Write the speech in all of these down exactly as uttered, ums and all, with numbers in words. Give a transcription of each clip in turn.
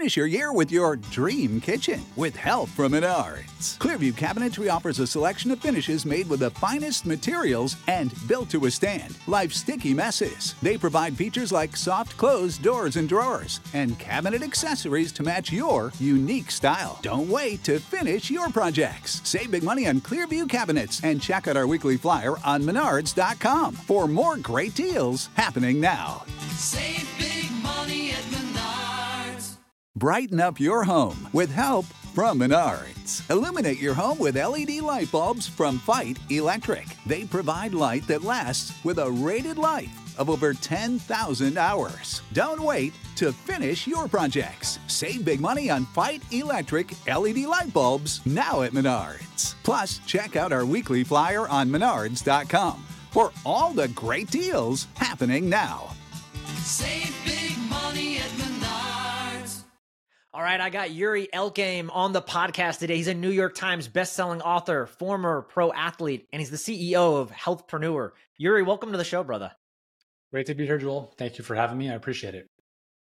Finish your year with your dream kitchen with help from Menards. Clearview Cabinetry offers a selection of finishes made with the finest materials and built to withstand life's sticky messes. They provide features like soft close doors and drawers and cabinet accessories to match your unique style. Don't wait to finish your projects. Save big money on Clearview cabinets and check out our weekly flyer on menards dot com for more great deals happening now. Save big money at Menards. Brighten up your home with help from Menards. Illuminate your home with L E D light bulbs from Fight Electric. They provide light that lasts with a rated life of over ten thousand hours. Don't wait to finish your projects. Save big money on Fight Electric L E D light bulbs now at Menards. Plus, check out our weekly flyer on menards dot com for all the great deals happening now. Save big money at Menards. All right, I got Yuri Elkaim on the podcast today. He's a New York Times bestselling author, former pro athlete, and he's the C E O of Healthpreneur. Yuri, welcome to the show, brother. Great to be here, Joel. Thank you for having me. I appreciate it.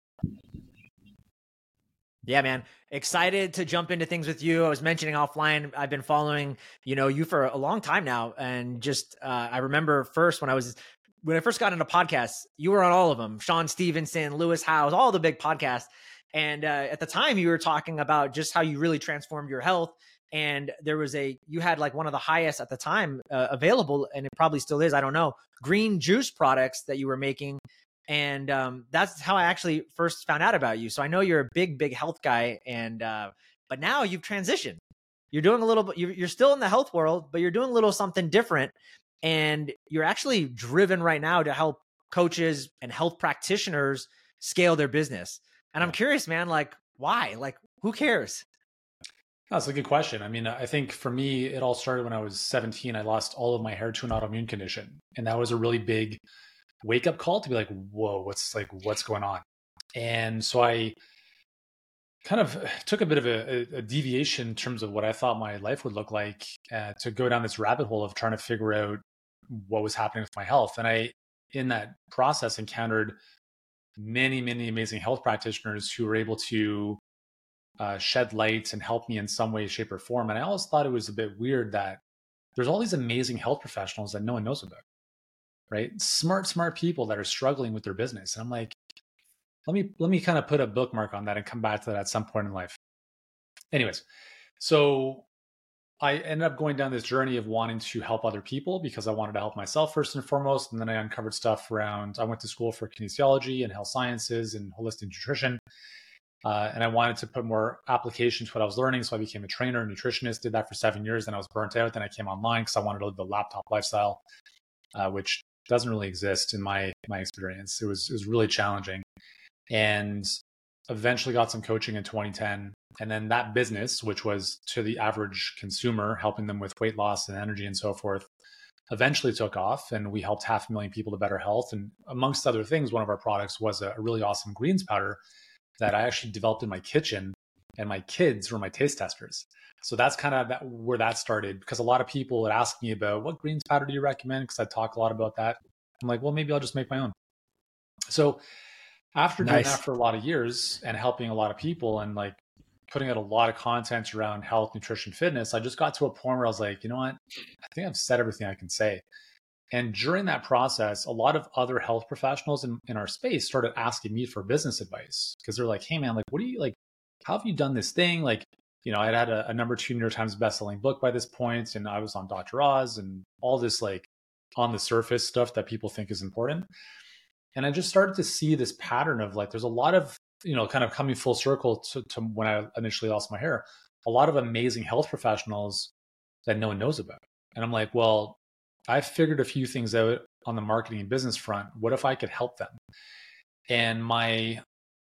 Yeah, man. Excited to jump into things with you. I was mentioning offline, I've been following, you know, you for a long time now. And just, uh, I remember first when I was, when I first got into podcasts, you were on all of them. Sean Stevenson, Lewis Howes, all the big podcasts. And uh, at the time you were talking about just how you really transformed your health. And there was a, you had like one of the highest at the time uh, available, and it probably still is, I don't know, green juice products that you were making. And um, that's how I actually first found out about you. So I know you're a big, big health guy. And, uh, but now you've transitioned. You're doing a little bit, you're, you're still in the health world, but you're doing a little something different. And you're actually driven right now to help coaches and health practitioners scale their business. And I'm curious, man, like, why? Like, who cares? That's a good question. I mean, I think for me, it all started when I was seventeen. I lost all of my hair to an autoimmune condition. And that was a really big wake up call to be like, whoa, what's like, what's going on? And so I kind of took a bit of a, a deviation in terms of what I thought my life would look like uh, to go down this rabbit hole of trying to figure out what was happening with my health. And I, in that process, encountered many, many amazing health practitioners who were able to uh, shed light and help me in some way, shape, or form. And I always thought it was a bit weird that there's all these amazing health professionals that no one knows about, right? Smart, smart people that are struggling with their business. And I'm like, let me, let me kind of put a bookmark on that and come back to that at some point in life. Anyways, so I ended up going down this journey of wanting to help other people because I wanted to help myself first and foremost. And then I uncovered stuff around, I went to school for kinesiology and health sciences and holistic nutrition. Uh, and I wanted to put more application to what I was learning. So I became a trainer, a nutritionist, did that for seven years. Then I was burnt out. Then I came online because I wanted to live the laptop lifestyle, uh, which doesn't really exist in my, my experience. It was, it was really challenging. And eventually got some coaching in twenty ten. And then that business, which was to the average consumer, helping them with weight loss and energy and so forth, eventually took off. And we helped half a million people to better health. And amongst other things, one of our products was a really awesome greens powder that I actually developed in my kitchen. And my kids were my taste testers. So that's kind of that, where that started, because a lot of people would ask me about what greens powder do you recommend? Because I talk a lot about that. I'm like, well, maybe I'll just make my own. So after doing Nice. that for a lot of years and helping a lot of people and like putting out a lot of content around health, nutrition, fitness, I just got to a point where I was like, you know what? I think I've said everything I can say. And during that process, a lot of other health professionals in, in our space started asking me for business advice because they're like, hey man, like, what do you like, how have you done this thing? Like, you know, I'd had a, a number two New York Times bestselling book by this point, and I was on Doctor Oz and all this like on the surface stuff that people think is important. And I just started to see this pattern of like, there's a lot of, you know, kind of coming full circle to, to when I initially lost my hair, a lot of amazing health professionals that no one knows about. And I'm like, well, I figured a few things out on the marketing and business front. What if I could help them? And my,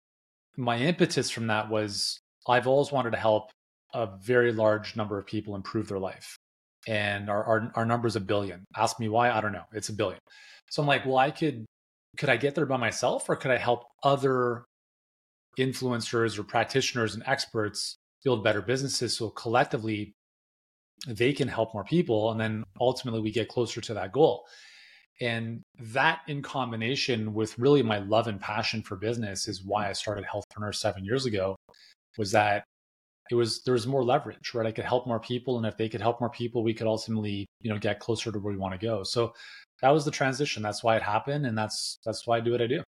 my impetus from that was I've always wanted to help a very large number of people improve their life. And our, our, our number is a billion. Ask me why, I don't know. It's a billion. So I'm like, well, I could, could I get there by myself, or could I help other influencers or practitioners and experts build better businesses so collectively they can help more people? And then ultimately we get closer to that goal. And that in combination with really my love and passion for business is why I started Healthpreneur seven years ago, was that it was, there was more leverage, right? I could help more people. And if they could help more people, we could ultimately, you know, get closer to where we want to go. So that was the transition. That's why it happened. And that's, that's why I do what I do.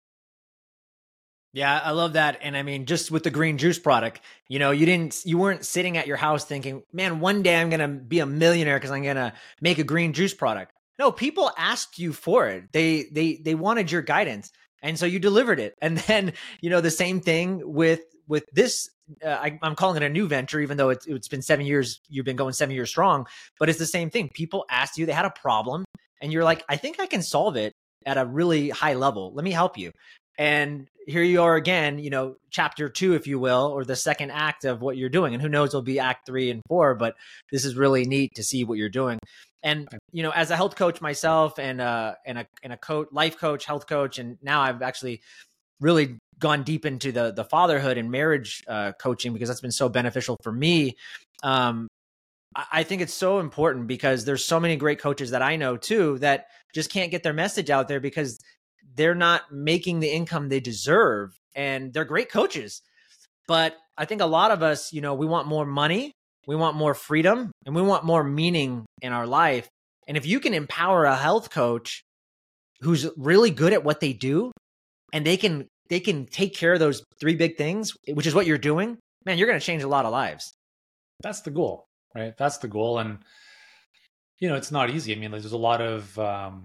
Yeah, I love that. And I mean, just with the green juice product, you know, you didn't, you weren't sitting at your house thinking, man, one day I'm going to be a millionaire because I'm going to make a green juice product. No, people asked you for it. They, they, they wanted your guidance. And so you delivered it. And then, you know, the same thing with, with this, uh, I, I'm calling it a new venture, even though it's, it's been seven years, you've been going seven years strong, but it's the same thing. People asked you, they had a problem and you're like, I think I can solve it at a really high level. Let me help you. And here you are again, you know, chapter two, if you will, or the second act of what you're doing. And who knows, it'll be act three and four, but this is really neat to see what you're doing. And, you know, as a health coach myself and, uh, and a, and a coach, life coach, health coach, and now I've actually really gone deep into the, the fatherhood and marriage uh, coaching because that's been so beneficial for me. Um, I, I think it's so important because there's so many great coaches that I know too, that just can't get their message out there because they're not making the income they deserve, and they're great coaches. But I think a lot of us, you know, we want more money, we want more freedom, and we want more meaning in our life. And if you can empower a health coach who's really good at what they do, and they can, they can take care of those three big things, which is what you're doing, man, you're going to change a lot of lives. That's the goal, right? That's the goal. And, you know, it's not easy. I mean, there's a lot of, um,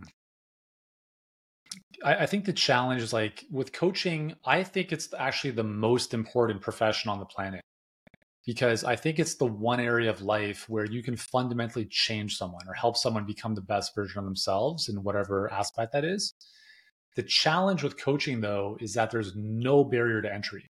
I, I think the challenge is like with coaching, I think it's actually the most important profession on the planet because I think it's the one area of life where you can fundamentally change someone or help someone become the best version of themselves in whatever aspect that is. The challenge with coaching, though, is that there's no barrier to entry.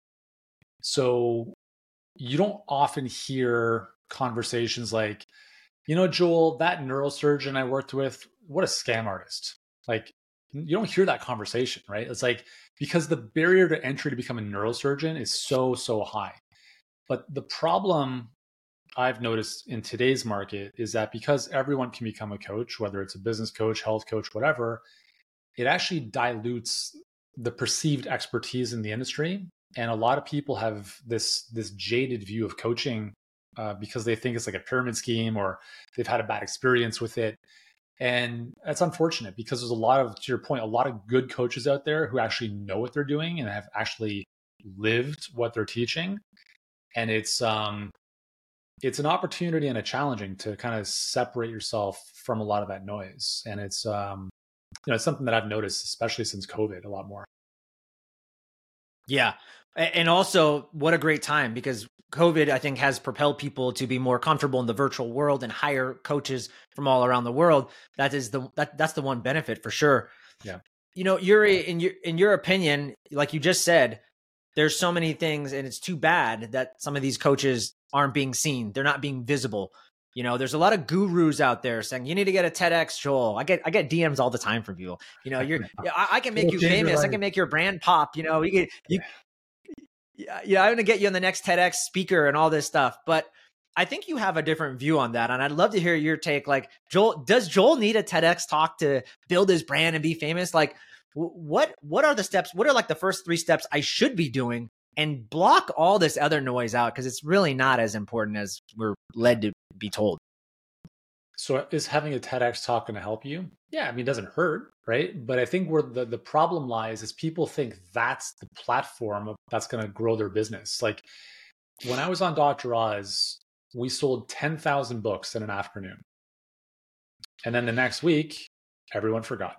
So you don't often hear conversations like, you know, Joel, that neurosurgeon I worked with, what a scam artist. Like, you don't hear that conversation, right? It's like, because the barrier to entry to become a neurosurgeon is so, so high. But the problem I've noticed in today's market is that because everyone can become a coach, whether it's a business coach, health coach, whatever, it actually dilutes the perceived expertise in the industry. And a lot of people have this, this jaded view of coaching uh, because they think it's like a pyramid scheme or they've had a bad experience with it. And that's unfortunate because there's a lot of, to your point, a lot of good coaches out there who actually know what they're doing and have actually lived what they're teaching. And it's, um, it's an opportunity and a challenging to kind of separate yourself from a lot of that noise. And it's, um, you know, it's something that I've noticed, especially since COVID, a lot more. Yeah. And also, what a great time, because COVID, I think, has propelled people to be more comfortable in the virtual world and hire coaches from all around the world. That is the that that's the one benefit for sure. Yeah. You know, Yuri, in your in your opinion, like you just said, there's so many things, and it's too bad that some of these coaches aren't being seen. They're not being visible. You know, there's a lot of gurus out there saying you need to get a TEDx, Joel. I get I get D Ms all the time from people. You know, you're I, I can make you famous. I can make your brand pop. You know, you get you. Yeah, yeah, I'm going to get you on the next TEDx speaker and all this stuff. But I think you have a different view on that. And I'd love to hear your take. Like, Joel, does Joel need a TEDx talk to build his brand and be famous? Like, what what are the steps? What are like the first three steps I should be doing? And block all this other noise out because it's really not as important as we're led to be told. So is having a TEDx talk going to help you? Yeah, I mean, it doesn't hurt, right? But I think where the, the problem lies is people think that's the platform that's going to grow their business. Like when I was on Doctor Oz, we sold ten thousand books in an afternoon. And then the next week, everyone forgot.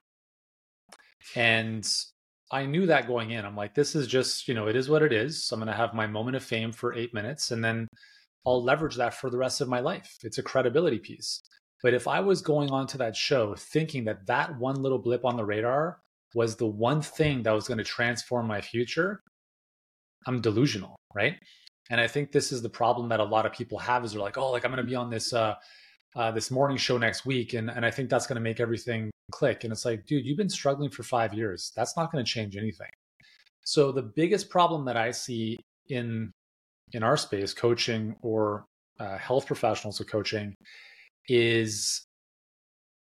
And I knew that going in. I'm like, this is just, you know, it is what it is. So I'm going to have my moment of fame for eight minutes and then I'll leverage that for the rest of my life. It's a credibility piece. But if I was going on to that show thinking that that one little blip on the radar was the one thing that was going to transform my future, I'm delusional, right? And I think this is the problem that a lot of people have is they're like, oh, like I'm going to be on this uh, uh, this morning show next week. And, and I think that's going to make everything click. And it's like, dude, you've been struggling for five years. That's not going to change anything. So the biggest problem that I see in, in our space, coaching or uh, health professionals of coaching, is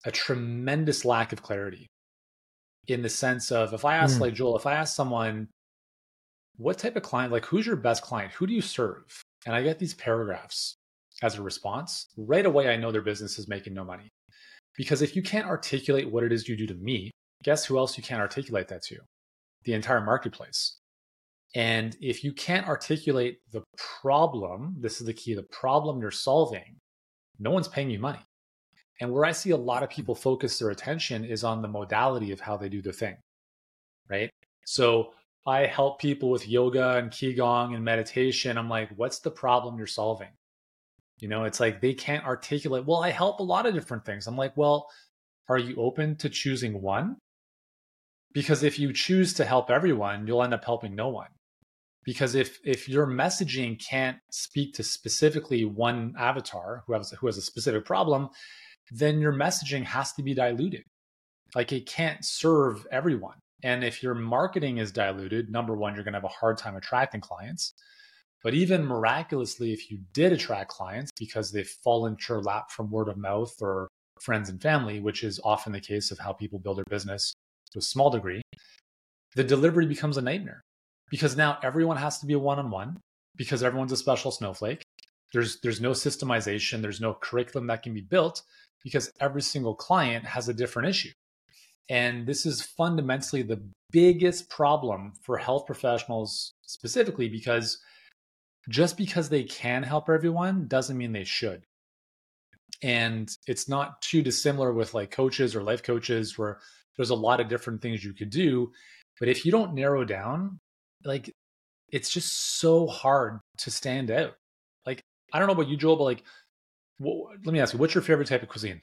a tremendous lack of clarity in the sense of, if I ask, Mm. like Joel, if I ask someone, what type of client, like who's your best client? Who do you serve? And I get these paragraphs as a response, right away, I know their business is making no money. Because if you can't articulate what it is you do to me, guess who else you can't articulate that to? The entire marketplace. And if you can't articulate the problem, this is the key, the problem you're solving, no one's paying you money. And where I see a lot of people focus their attention is on the modality of how they do the thing, right? So I help people with yoga and Qigong and meditation. I'm like, what's the problem you're solving? You know, it's like they can't articulate, well, I help a lot of different things. I'm like, well, are you open to choosing one? Because if you choose to help everyone, you'll end up helping no one. Because if if your messaging can't speak to specifically one avatar who has, who has a specific problem, then your messaging has to be diluted. Like it can't serve everyone. And if your marketing is diluted, number one, you're going to have a hard time attracting clients. But even miraculously, if you did attract clients because they've fallen into your lap from word of mouth or friends and family, which is often the case of how people build their business to a small degree, the delivery becomes a nightmare. Because now everyone has to be a one-on-one because everyone's a special snowflake. There's, there's no systemization. There's no curriculum that can be built because every single client has a different issue. And this is fundamentally the biggest problem for health professionals specifically, because just because they can help everyone doesn't mean they should. And it's not too dissimilar with like coaches or life coaches where there's a lot of different things you could do. But if you don't narrow down, like it's just so hard to stand out. Like, I don't know about you, Joel, but like, what, let me ask you, what's your favorite type of cuisine?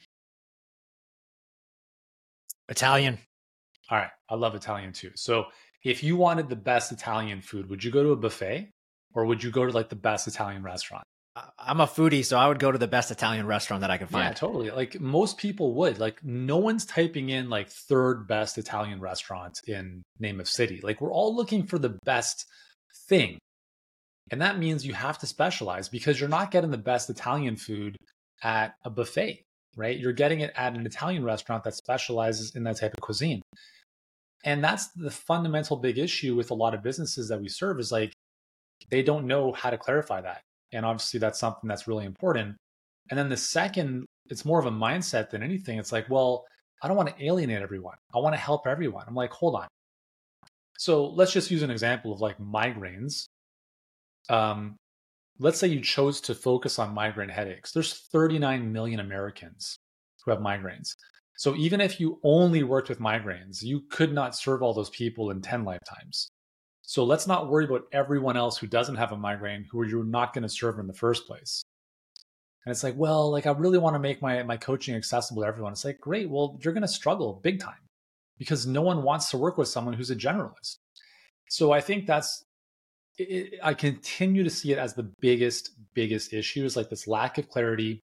Italian. All right. I love Italian too. So if you wanted the best Italian food, would you go to a buffet or would you go to like the best Italian restaurant? I'm a foodie, so I would go to the best Italian restaurant that I could find. Yeah, totally. Like most people would. Like no one's typing in like third best Italian restaurant in name of city. Like we're all looking for the best thing. And that means you have to specialize because you're not getting the best Italian food at a buffet, right? You're getting it at an Italian restaurant that specializes in that type of cuisine. And that's the fundamental big issue with a lot of businesses that we serve is like, they don't know how to clarify that. And obviously that's something that's really important. And then the second, it's more of a mindset than anything. It's like, well, I don't want to alienate everyone. I want to help everyone. I'm like, hold on. So let's just use an example of like migraines. Um, let's say you chose to focus on migraine headaches. There's thirty-nine million Americans who have migraines. So even if you only worked with migraines, you could not serve all those people in ten lifetimes. So let's not worry about everyone else who doesn't have a migraine, who you're not going to serve in the first place. And it's like, well, like I really want to make my, my coaching accessible to everyone. It's like, great. Well, you're going to struggle big time because no one wants to work with someone who's a generalist. So I think that's, it, I continue to see it as the biggest, biggest issue is like this lack of clarity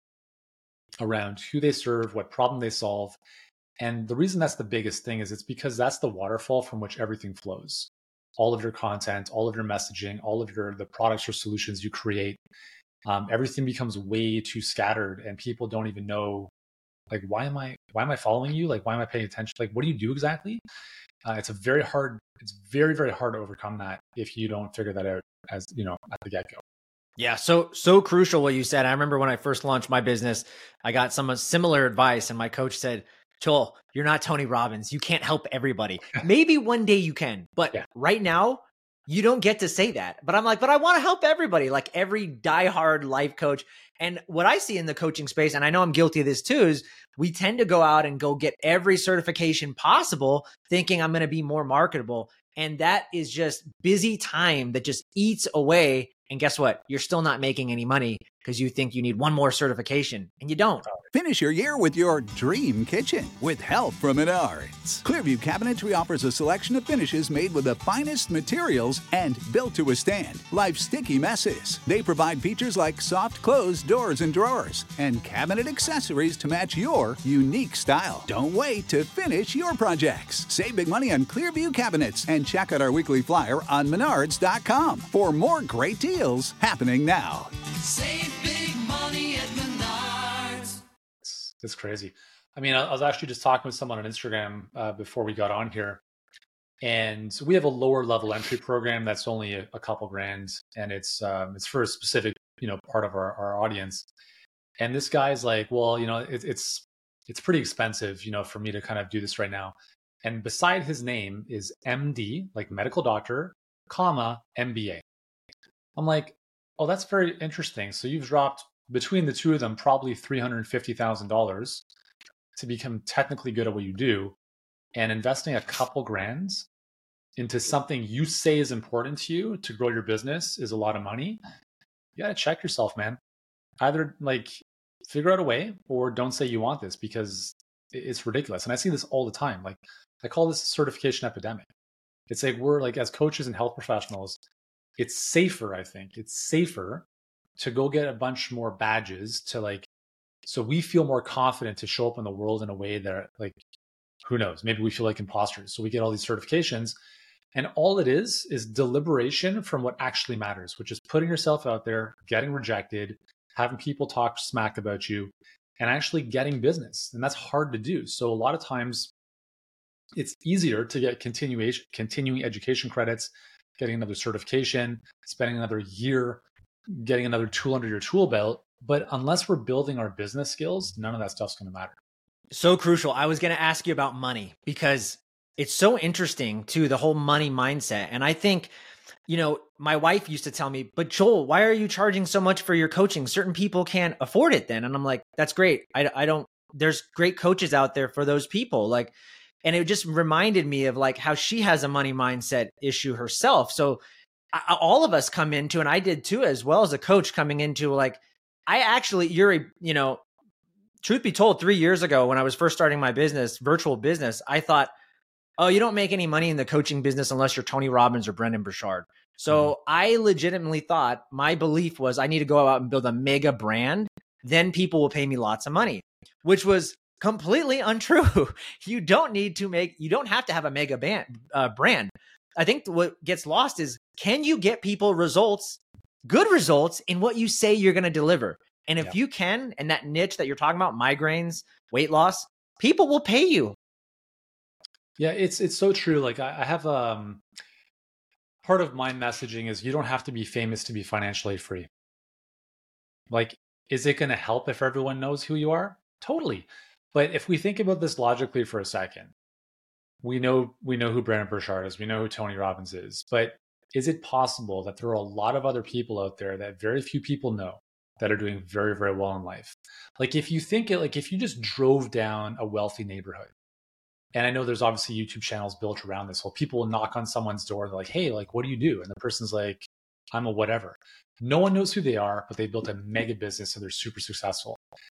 around who they serve, what problem they solve. And the reason that's the biggest thing is it's because that's the waterfall from which everything flows. All of your content, all of your messaging, all of your the products or solutions you create, um, everything becomes way too scattered, and people don't even know, like, why am I why am I following you? Like, why am I paying attention? Like, what do you do exactly? Uh, it's a very hard, it's very very hard to overcome that if you don't figure that out as you know at the get go. Yeah, so so crucial what you said. I remember when I first launched my business, I got some similar advice, and my coach said, Joel, you're not Tony Robbins. You can't help everybody. Maybe one day you can, but yeah. Right now you don't get to say that. But I'm like, but I want to help everybody, like every diehard life coach. And what I see in the coaching space, and I know I'm guilty of this too, is we tend to go out and go get every certification possible thinking I'm going to be more marketable. And that is just busy time that just eats away. And guess what? You're still not making any money because you think you need one more certification, and you don't. Finish your year with your dream kitchen with help from Menards. Clearview Cabinetry offers a selection of finishes made with the finest materials and built to withstand life's sticky messes. They provide features like soft closed doors and drawers and cabinet accessories to match your unique style. Don't wait to finish your projects. Save big money on Clearview cabinets and check out our weekly flyer on menards dot com for more great deals happening now. Save big money at Menards. It's crazy. I mean, I, I was actually just talking with someone on Instagram uh, before we got on here. And we have a lower level entry program that's only a, a couple grand, and it's um, it's for a specific, you know, part of our, our audience. And this guy's like, well, you know, it, it's it's pretty expensive, you know, for me to kind of do this right now. And beside his name is M D, like medical doctor, comma M B A. I'm like, oh, that's very interesting. So you've dropped between the two of them probably three hundred fifty thousand dollars to become technically good at what you do, and investing a couple grand into something you say is important to you to grow your business is a lot of money. You got to check yourself, man. Either like figure out a way, or don't say you want this, because it's ridiculous. And I see this all the time. Like, I call this a certification epidemic. It's like, we're like, as coaches and health professionals, it's safer, I think it's safer to go get a bunch more badges to like, so we feel more confident to show up in the world in a way that, like, who knows, maybe we feel like imposters. So we get all these certifications, and all it is is deliberation from what actually matters, which is putting yourself out there, getting rejected, having people talk smack about you, and actually getting business. And that's hard to do. So a lot of times it's easier to get continuation, continuing education credits, getting another certification, spending another year, getting another tool under your tool belt. But unless we're building our business skills, none of that stuff's going to matter. So crucial. I was going to ask you about money, because it's so interesting too, the whole money mindset. And I think, you know, my wife used to tell me, but Joel, why are you charging so much for your coaching? Certain people can't afford it then. And I'm like, that's great. I, I don't, there's great coaches out there for those people. Like, and it just reminded me of like how she has a money mindset issue herself. So I, all of us come into, and I did too, as well as a coach coming into, like, I actually, you're a, you know, truth be told, three years ago when I was first starting my business, virtual business, I thought, oh, you don't make any money in the coaching business unless you're Tony Robbins or Brendan Burchard. So mm-hmm. I legitimately thought, my belief was I need to go out and build a mega brand. Then people will pay me lots of money, which was completely untrue. You don't need to make, you don't have to have a mega band, uh, brand. I think what gets lost is, can you get people results, good results in what you say you're going to deliver? And if yeah. you can, and that niche that you're talking about, migraines, weight loss, people will pay you. Yeah, it's it's so true. Like I, I have um part of my messaging is, you don't have to be famous to be financially free. Like, is it going to help if everyone knows who you are? Totally. But if we think about this logically for a second, we know we know who Brendan Burchard is, we know who Tony Robbins is, but is it possible that there are a lot of other people out there that very few people know that are doing very, very well in life? Like, if you think it, like if you just drove down a wealthy neighborhood, and I know there's obviously YouTube channels built around this, whole people will knock on someone's door, they're like, hey, like, what do you do? And the person's like, I'm a whatever. No one knows who they are, but they built a mega business and they're super successful.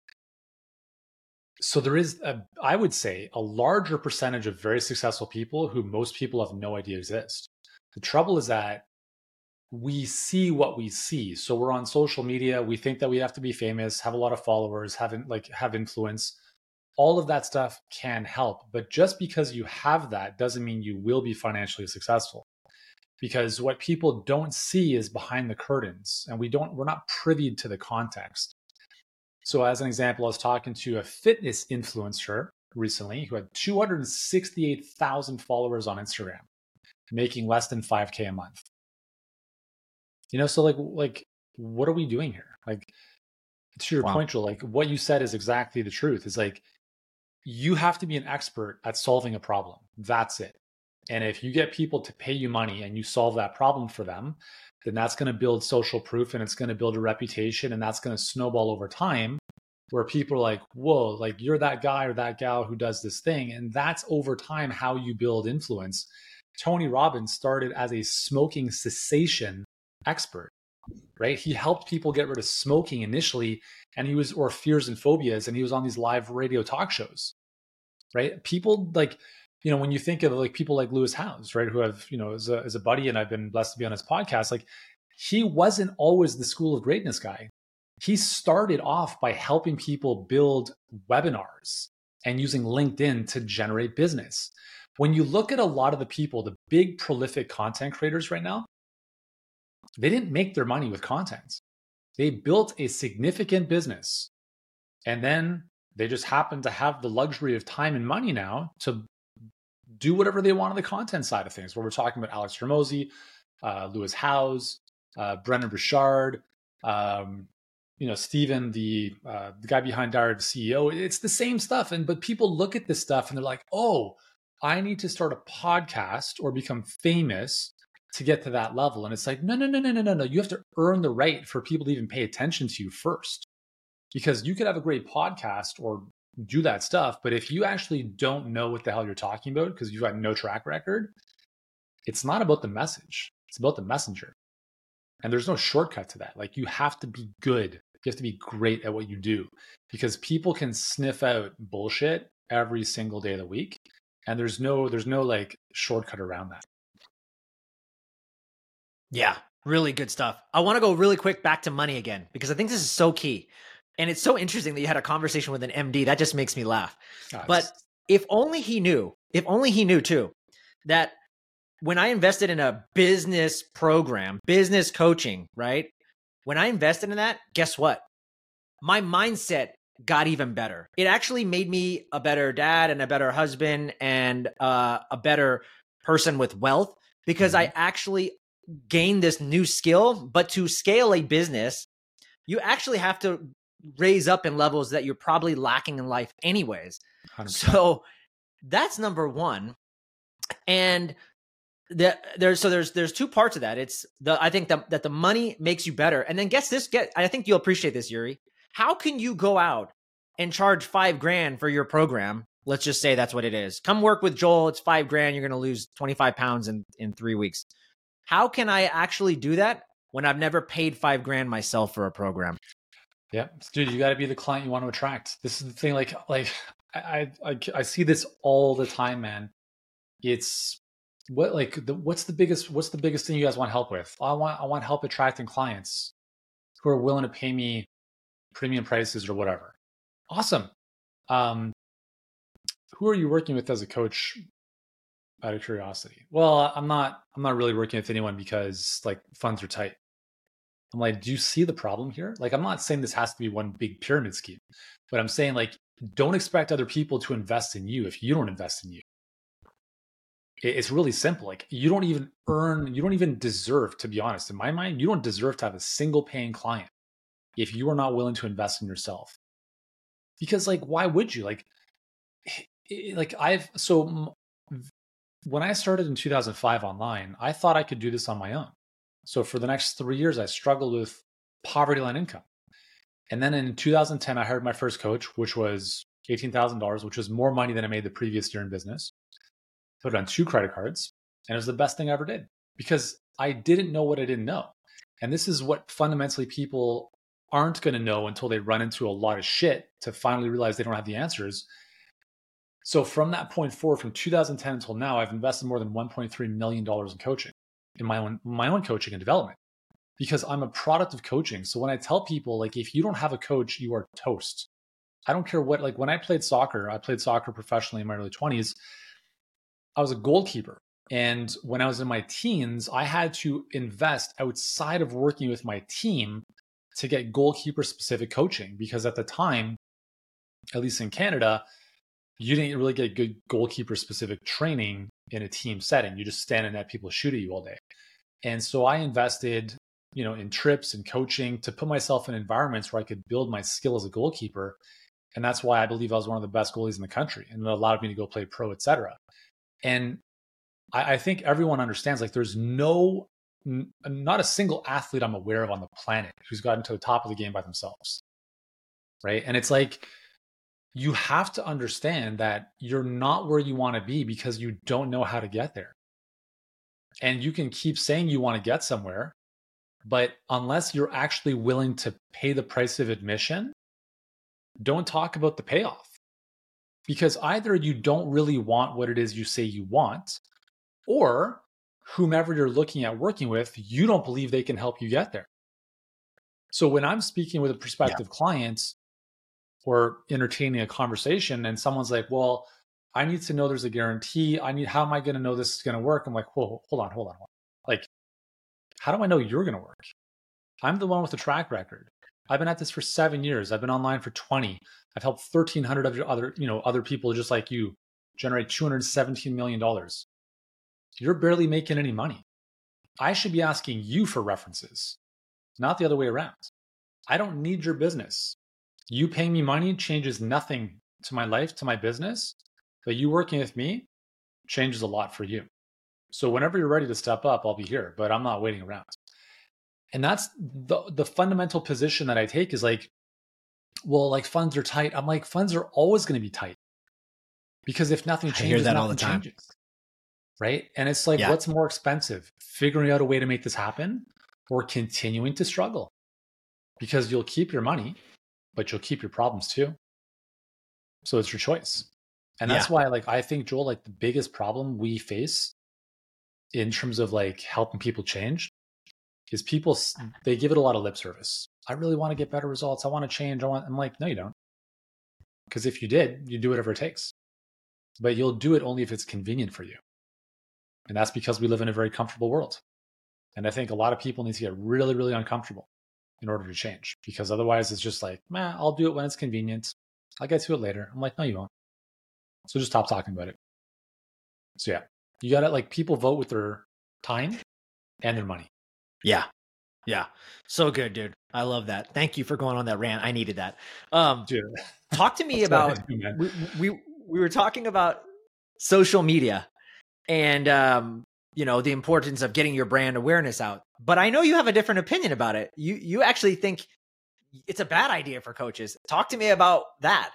So there is, a, I would say, a larger percentage of very successful people who most people have no idea exist. The trouble is that we see what we see. So we're on social media. We think that we have to be famous, have a lot of followers, have like have influence. All of that stuff can help. But just because you have that doesn't mean you will be financially successful. Because what people don't see is behind the curtains, and we don't, we're not privy to the context. So as an example, I was talking to a fitness influencer recently who had two hundred sixty-eight thousand followers on Instagram, making less than five K a month. You know, so like, like, what are we doing here? Like, to your wow. point, Joel, like what you said is exactly the truth. It's like, you have to be an expert at solving a problem. That's it. And if you get people to pay you money and you solve that problem for them, then that's going to build social proof, and it's going to build a reputation, and that's going to snowball over time, where people are like, whoa, like you're that guy or that gal who does this thing. And that's over time how you build influence. Tony Robbins started as a smoking cessation expert, right? He helped people get rid of smoking initially, and he was, or fears and phobias, and he was on these live radio talk shows, right? People like, you know, when you think of like people like Lewis Howes, right, who have, you know, as a, as a buddy, and I've been blessed to be on his podcast, like he wasn't always the school of greatness guy. He started off by helping people build webinars and using LinkedIn to generate business. When you look at a lot of the people, the big prolific content creators right now, they didn't make their money with content. They built a significant business, and then They just happen to have the luxury of time and money now to do whatever they want on the content side of things, where we're talking about Alex Hormozi, uh, Lewis Howes, uh, Brendan Burchard, um, you know, Steven, the uh, the guy behind Diary of a C E O. It's the same stuff. And but people look at this stuff and they're like, oh, I need to start a podcast or become famous to get to that level. And it's like, no, no, no, no, no, no, no. You have to earn the right for people to even pay attention to you first. Because you could have a great podcast or do that stuff, but if you actually don't know what the hell you're talking about because you've got no track record, it's not about the message. It's about the messenger. And there's no shortcut to that. Like, you have to be good. You have to be great at what you do, because people can sniff out bullshit every single day of the week. And there's no, there's no like shortcut around that. Yeah, really good stuff. I want to go really quick back to money again, because I think this is so key. And it's so interesting that you had a conversation with an M D. That just makes me laugh. Nice. But if only he knew, if only he knew too, that when I invested in a business program, business coaching, right? When I invested in that, guess what? My mindset got even better. It actually made me a better dad and a better husband and uh, a better person with wealth, because mm-hmm. I actually gained this new skill. But to scale a business, you actually have to raise up in levels that you're probably lacking in life anyways. one hundred percent. So that's number one. And the, there's, so there's, there's two parts of that. It's the, I think the, that the money makes you better. And then guess this, get, I think you'll appreciate this, Yuri. How can you go out and charge five grand for your program? Let's just say that's what it is. Come work with Joel. It's five grand. You're going to lose twenty-five pounds in, in three weeks. How can I actually do that when I've never paid five grand myself for a program? Yeah, dude, you got to be the client you want to attract. This is the thing. Like, like I, I, I see this all the time, man. It's what, like, the, what's the biggest, what's the biggest thing you guys want help with? I want, I want help attracting clients who are willing to pay me premium prices or whatever. Awesome. Um, who are you working with as a coach? Out of curiosity. Well, I'm not, I'm not really working with anyone because like funds are tight. I'm like, do you see the problem here? Like, I'm not saying this has to be one big pyramid scheme, but I'm saying like, don't expect other people to invest in you if you don't invest in you. It's really simple. Like, you don't even earn, you don't even deserve, to be honest, in my mind, you don't deserve to have a single paying client if you are not willing to invest in yourself. Because like, why would you? Like, like I've, so when I started in two thousand five online, I thought I could do this on my own. So for the next three years, I struggled with poverty line income. And then in two thousand ten, I hired my first coach, which was eighteen thousand dollars, which was more money than I made the previous year in business. Put it on two credit cards. And it was the best thing I ever did, because I didn't know what I didn't know. And this is what fundamentally people aren't going to know until they run into a lot of shit to finally realize they don't have the answers. So from that point forward, from two thousand ten until now, I've invested more than one point three million dollars in coaching. in my own my own coaching and development, because I'm a product of coaching. So when I tell people, like, if you don't have a coach, you are toast. I don't care what, like when I played soccer, I played soccer professionally in my early twenties. I was a goalkeeper. And when I was in my teens, I had to invest outside of working with my team to get goalkeeper specific coaching, because at the time, at least in Canada, you didn't really get good goalkeeper specific training in a team setting. You just stand in net, people shoot at you all day. And so I invested, you know, in trips and coaching to put myself in environments where I could build my skill as a goalkeeper. And that's why I believe I was one of the best goalies in the country, and it allowed me to go play pro, et cetera. And I, I think everyone understands, like, there's no, n- not a single athlete I'm aware of on the planet who's gotten to the top of the game by themselves. Right. And it's like, you have to understand that you're not where you want to be because you don't know how to get there. And you can keep saying you want to get somewhere, but unless you're actually willing to pay the price of admission, don't talk about the payoff. Because either you don't really want what it is you say you want, or whomever you're looking at working with, you don't believe they can help you get there. So when I'm speaking with a prospective yeah. client, or entertaining a conversation, and someone's like, well, I need to know there's a guarantee. I need, how am I going to know this is going to work? I'm like, whoa, hold on, hold on, hold on. Like, how do I know you're going to work? I'm the one with the track record. I've been at this for seven years. I've been online for twenty. I've helped thirteen hundred of other, you know, other people just like you generate two hundred seventeen million dollars. You're barely making any money. I should be asking you for references, not the other way around. I don't need your business. You paying me money changes nothing to my life, to my business, but you working with me changes a lot for you. So whenever you're ready to step up, I'll be here, but I'm not waiting around. And that's the, the fundamental position that I take is like, well, like funds are tight. I'm like, funds are always going to be tight because if nothing changes, I hear that all the time. Changes, right? And it's like, yeah. What's more expensive? Figuring out a way to make this happen or continuing to struggle? Because you'll keep your money, but you'll keep your problems too. So it's your choice. And that's yeah. why, like, I think, Joel, like the biggest problem we face in terms of like helping people change is people, they give it a lot of lip service. I really want to get better results. I want to change. I want, I'm like, no, you don't. Because if you did, you do whatever it takes, but you'll do it only if it's convenient for you. And that's because we live in a very comfortable world. And I think a lot of people need to get really, really uncomfortable in order to change, because otherwise it's just like, man, I'll do it when it's convenient. I'll get to it later. I'm like, no, you won't. So just stop talking about it. So yeah, you got to like people vote with their time and their money. Yeah. Yeah. So good, dude. I love that. Thank you for going on that rant. I needed that. Um, dude, talk to me about, do, we, we, we were talking about social media and, um, you know, the importance of getting your brand awareness out, but I know you have a different opinion about it. You, you actually think it's a bad idea for coaches. Talk to me about that.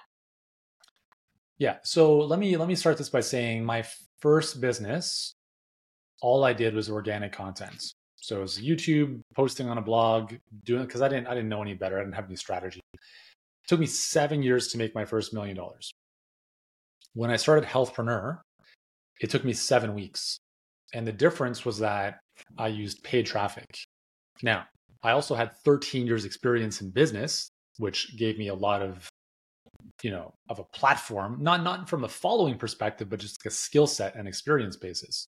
Yeah. So let me, let me start this by saying my first business, all I did was organic content. So it was YouTube, posting on a blog, doing, cause I didn't, I didn't know any better. I didn't have any strategy. It took me seven years to make my first million dollars. When I started Healthpreneur, it took me seven weeks. And the difference was that I used paid traffic. Now, I also had thirteen years experience in business, which gave me a lot of, you know, of a platform, not, not from a following perspective, but just a skill set and experience basis.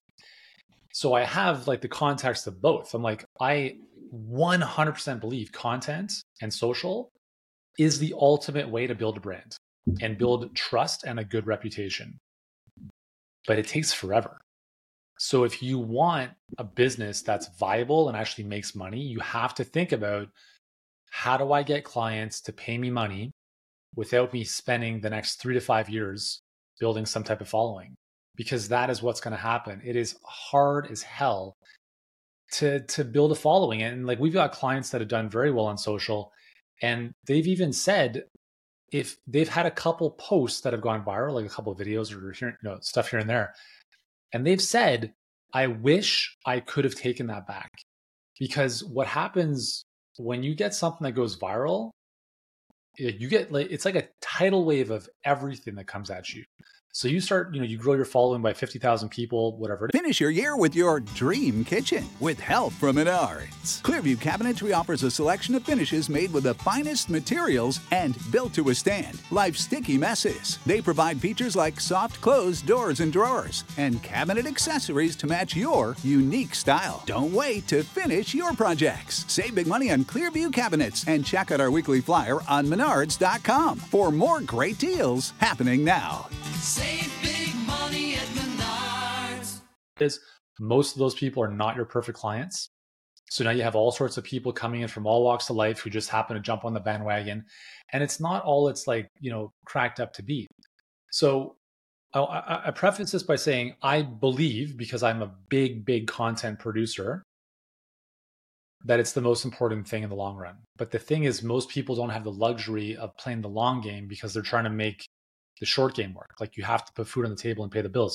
So I have like the context of both. I'm like, I one hundred percent believe content and social is the ultimate way to build a brand and build trust and a good reputation. But it takes forever. So if you want a business that's viable and actually makes money, you have to think about, how do I get clients to pay me money without me spending the next three to five years building some type of following? Because that is what's going to happen. It is hard as hell to, to build a following. And like, we've got clients that have done very well on social, and they've even said, if they've had a couple posts that have gone viral, like a couple of videos or here, you know, stuff here and there, and they've said, I wish I could have taken that back. Because what happens when you get something that goes viral, you get like, it's like a tidal wave of everything that comes at you. So you start, you know, you grow your following by fifty thousand people, whatever it is. Finish your year with your dream kitchen with help from Menards. Clearview Cabinetry offers a selection of finishes made with the finest materials and built to withstand life's sticky messes. They provide features like soft close doors and drawers and cabinet accessories to match your unique style. Don't wait to finish your projects. Save big money on Clearview cabinets and check out our weekly flyer on menards dot com for more great deals happening now. Save big money at Menards. Is most of those people are not your perfect clients. So now you have all sorts of people coming in from all walks of life who just happen to jump on the bandwagon. And it's not all it's like, you know, cracked up to be. So I, I, I preface this by saying, I believe, because I'm a big, big content producer, that it's the most important thing in the long run. But the thing is, most people don't have the luxury of playing the long game because they're trying to make the short game work. Like, you have to put food on the table and pay the bills.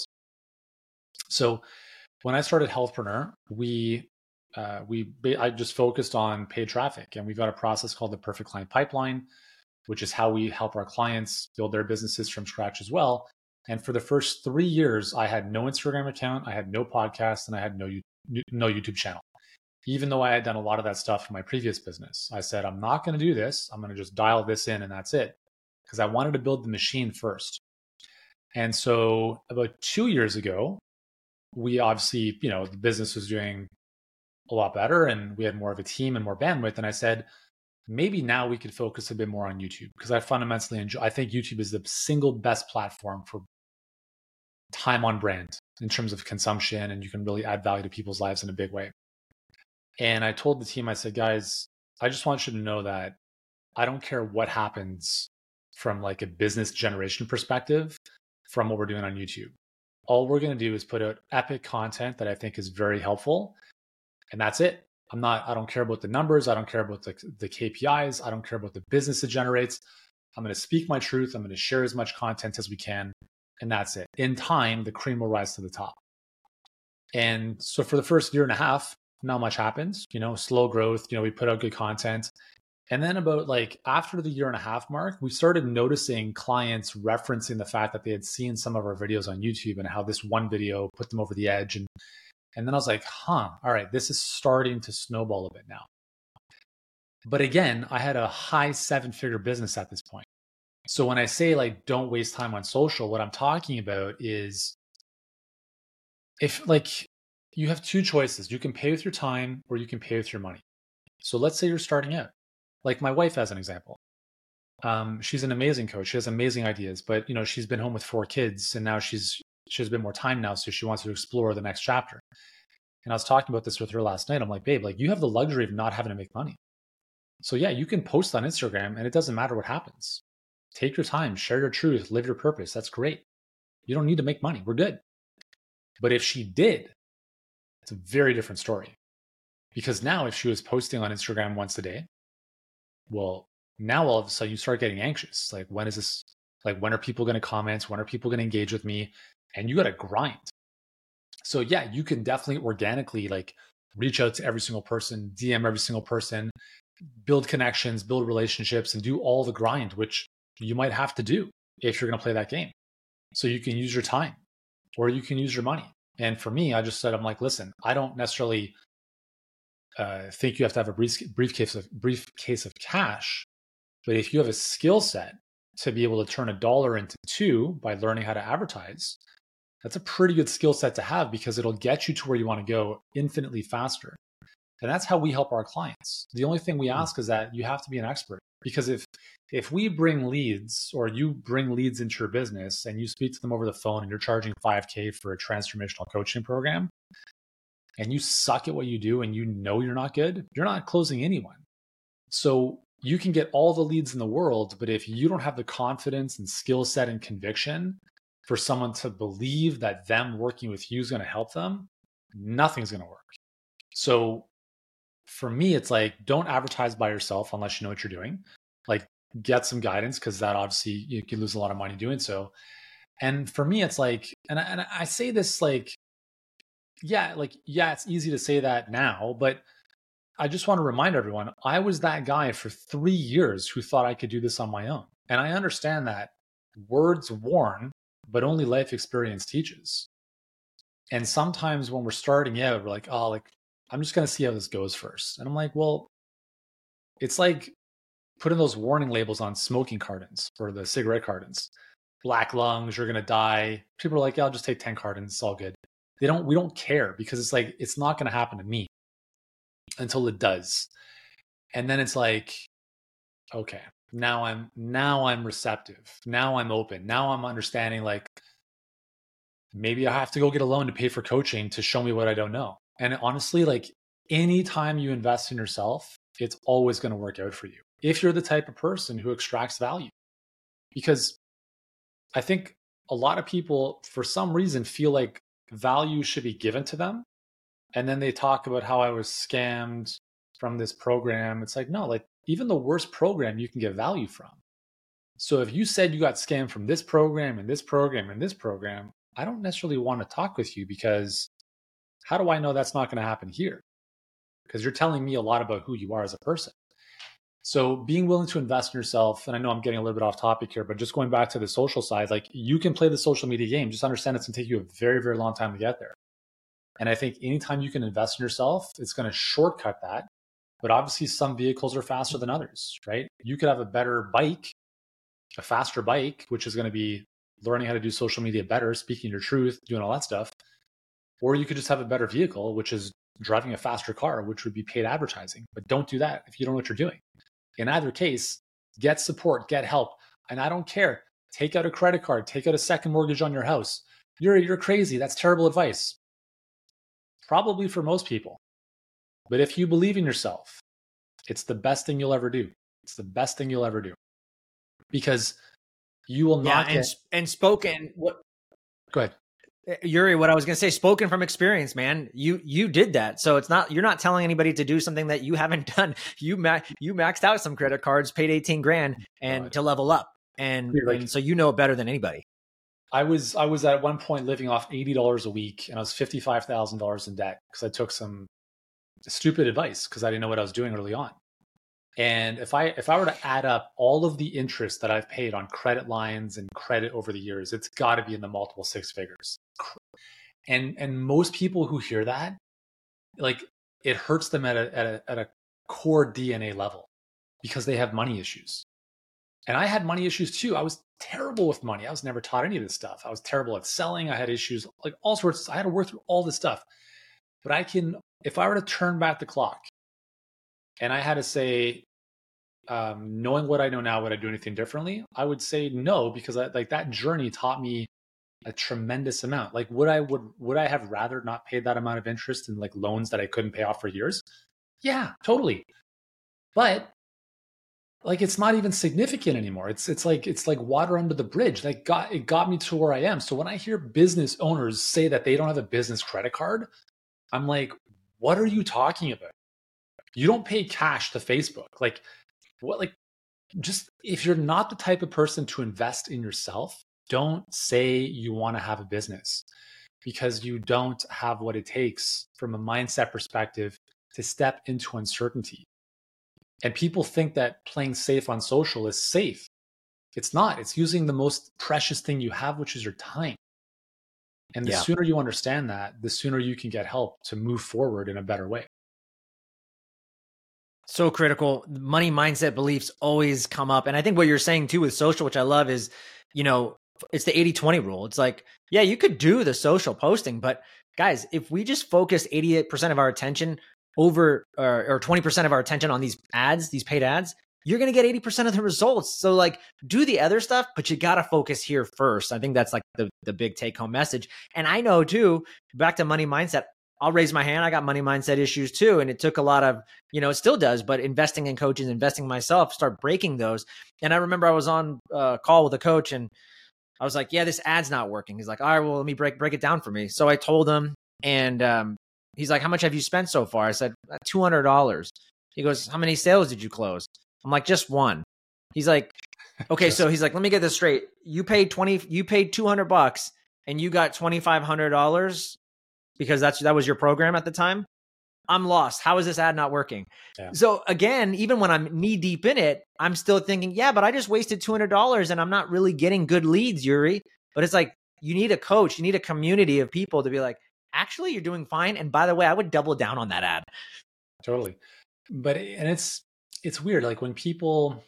So when I started Healthpreneur, we, uh, we, I just focused on paid traffic, and we've got a process called the Perfect Client Pipeline, which is how we help our clients build their businesses from scratch as well. And for the first three years, I had no Instagram account, I had no podcast, and I had no, no YouTube channel. Even though I had done a lot of that stuff in my previous business, I said, I'm not going to do this. I'm going to just dial this in and that's it. Because I wanted to build the machine first. And so about two years ago, we obviously, you know, the business was doing a lot better and we had more of a team and more bandwidth. And I said, maybe now we could focus a bit more on YouTube, because I fundamentally enjoy, I think YouTube is the single best platform for time on brand in terms of consumption, and you can really add value to people's lives in a big way. And I told the team, I said, guys, I just want you to know that I don't care what happens from like a business generation perspective from what we're doing on YouTube. All we're going to do is put out epic content that I think is very helpful. And that's it. I'm not, I don't care about the numbers. I don't care about the, the K P Is. I don't care about the business it generates. I'm going to speak my truth. I'm going to share as much content as we can. And that's it. In time, the cream will rise to the top. And so for the first year and a half, not much happens, you know, slow growth, you know, we put out good content. And then about like after the year and a half mark, we started noticing clients referencing the fact that they had seen some of our videos on YouTube and how this one video put them over the edge. And, and then I was like, huh, all right, this is starting to snowball a bit now. But again, I had a high seven figure business at this point. So when I say like, don't waste time on social, what I'm talking about is if like you have two choices, you can pay with your time or you can pay with your money. So let's say you're starting out. Like my wife, as an example, um, she's an amazing coach. She has amazing ideas, but you know, she's been home with four kids and now she's, she has a bit more time now. So she wants to explore the next chapter. And I was talking about this with her last night. I'm like, babe, like you have the luxury of not having to make money. So yeah, you can post on Instagram and it doesn't matter what happens. Take your time, share your truth, live your purpose. That's great. You don't need to make money. We're good. But if she did, it's a very different story. Because now if she was posting on Instagram once a day, well, now all of a sudden you start getting anxious. Like, when is this, like, when are people going to comment? When are people going to engage with me? And you got to grind. So yeah, you can definitely organically like reach out to every single person, D M every single person, build connections, build relationships, and do all the grind, which you might have to do if you're going to play that game. So you can use your time or you can use your money. And for me, I just said, I'm like, listen, I don't necessarily uh, think you have to have a brief, briefcase of briefcase of cash, but if you have a skill set to be able to turn a dollar into two by learning how to advertise, that's a pretty good skill set to have because it'll get you to where you want to go infinitely faster. And that's how we help our clients. The only thing we ask is that you have to be an expert, because if if we bring leads or you bring leads into your business and you speak to them over the phone and you're charging five K for a transformational coaching program and you suck at what you do and you know you're not good, you're not closing anyone. So you can get all the leads in the world, but if you don't have the confidence and skill set and conviction for someone to believe that them working with you is going to help them, nothing's going to work. So for me, it's like, don't advertise by yourself unless you know what you're doing. Like, get some guidance, because that obviously you can lose a lot of money doing so. And for me, it's like, and I, and I say this like, yeah, like, yeah, it's easy to say that now, but I just want to remind everyone, I was that guy for three years who thought I could do this on my own. And I understand that words warn, but only life experience teaches. And sometimes when we're starting out, we're like, oh, like, I'm just going to see how this goes first. And I'm like, well, it's like putting those warning labels on smoking cartons or the cigarette cartons. Black lungs, you're going to die. People are like, yeah, I'll just take ten cartons. It's all good. They don't, we don't care, because it's like, it's not going to happen to me until it does. And then it's like, okay, now I'm, now I'm receptive. Now I'm open. Now I'm understanding, like, maybe I have to go get a loan to pay for coaching to show me what I don't know. And honestly, like, anytime you invest in yourself, it's always going to work out for you if you're the type of person who extracts value. Because I think a lot of people, for some reason, feel like value should be given to them. And then they talk about how I was scammed from this program. It's like, no, like, even the worst program you can get value from. So if you said you got scammed from this program and this program and this program, I don't necessarily want to talk with you, because how do I know that's not going to happen here? Because you're telling me a lot about who you are as a person. So being willing to invest in yourself, and I know I'm getting a little bit off topic here, but just going back to the social side, like, you can play the social media game. Just understand it's going to take you a very, very long time to get there. And I think anytime you can invest in yourself, it's going to shortcut that. But obviously some vehicles are faster than others, right? You could have a better bike, a faster bike, which is going to be learning how to do social media better, speaking your truth, doing all that stuff. Or you could just have a better vehicle, which is driving a faster car, which would be paid advertising. But don't do that if you don't know what you're doing. In either case, get support, get help. And I don't care. Take out a credit card, take out a second mortgage on your house. You're, you're crazy. That's terrible advice. Probably for most people. But if you believe in yourself, it's the best thing you'll ever do. It's the best thing you'll ever do. Because you will not yeah, get... And, and spoken... What, Go ahead. Yuri, what I was going to say, spoken from experience, man, you, you did that. So it's not, you're not telling anybody to do something that you haven't done. You ma- you maxed out some credit cards, paid eighteen grand and God. to level up. And, Like, and so, you know, it better than anybody. I was, I was at one point living off eighty dollars a week and I was fifty-five thousand dollars in debt because I took some stupid advice because I didn't know what I was doing early on. And if I, if I were to add up all of the interest that I've paid on credit lines and credit over the years, it's got to be in the multiple six figures. And and most people who hear that, like, it hurts them at a, at a at a core D N A level because they have money issues. And I had money issues too. I was terrible with money. I was never taught any of this stuff. I was terrible at selling. I had issues, like all sorts. I had to work through all this stuff. But I can, if I were to turn back the clock and I had to say, um, knowing what I know now, would I do anything differently? I would say no, because I, like that journey taught me a tremendous amount. Like, would I would would I have rather not paid that amount of interest in like loans that I couldn't pay off for years? Yeah, totally. But like, it's not even significant anymore. It's it's like it's like water under the bridge. Like, got it got me to where I am. So when I hear business owners say that they don't have a business credit card, I'm like, what are you talking about? You don't pay cash to Facebook. Like, what? Like, just if you're not the type of person to invest in yourself, don't say you want to have a business because you don't have what it takes from a mindset perspective to step into uncertainty. And people think that playing safe on social is safe. It's not. It's using the most precious thing you have, which is your time. And the Yeah. sooner you understand that, the sooner you can get help to move forward in a better way. So critical. Money mindset beliefs always come up. And I think what you're saying too with social, which I love, is, you know, it's the eighty twenty rule. It's like, yeah, you could do the social posting, but guys, if we just focus eighty-eight percent of our attention over or, or twenty percent of our attention on these ads, these paid ads, you're going to get eighty percent of the results. So like, do the other stuff, but you got to focus here first. I think that's like the, the big take home message. And I know too, back to money mindset, I'll raise my hand. I got money mindset issues too. And it took a lot of, you know, it still does, but investing in coaches, investing in myself, start breaking those. And I remember I was on a call with a coach and I was like, yeah, this ad's not working. He's like, all right, well, let me break, break it down for me. So I told him, and um, he's like, how much have you spent so far? I said, two hundred dollars. He goes, how many sales did you close? I'm like, just one. He's like, okay. So he's like, let me get this straight. You paid twenty, you paid two hundred bucks and you got twenty-five hundred dollars because that's, that was your program at the time. I'm lost. How is this ad not working? Yeah. So again, even when I'm knee deep in it, I'm still thinking, yeah, but I just wasted two hundred dollars and I'm not really getting good leads, Yuri. But it's like, you need a coach, you need a community of people to be like, actually, you're doing fine. And by the way, I would double down on that ad. Totally. But, and it's, it's weird. Like when people,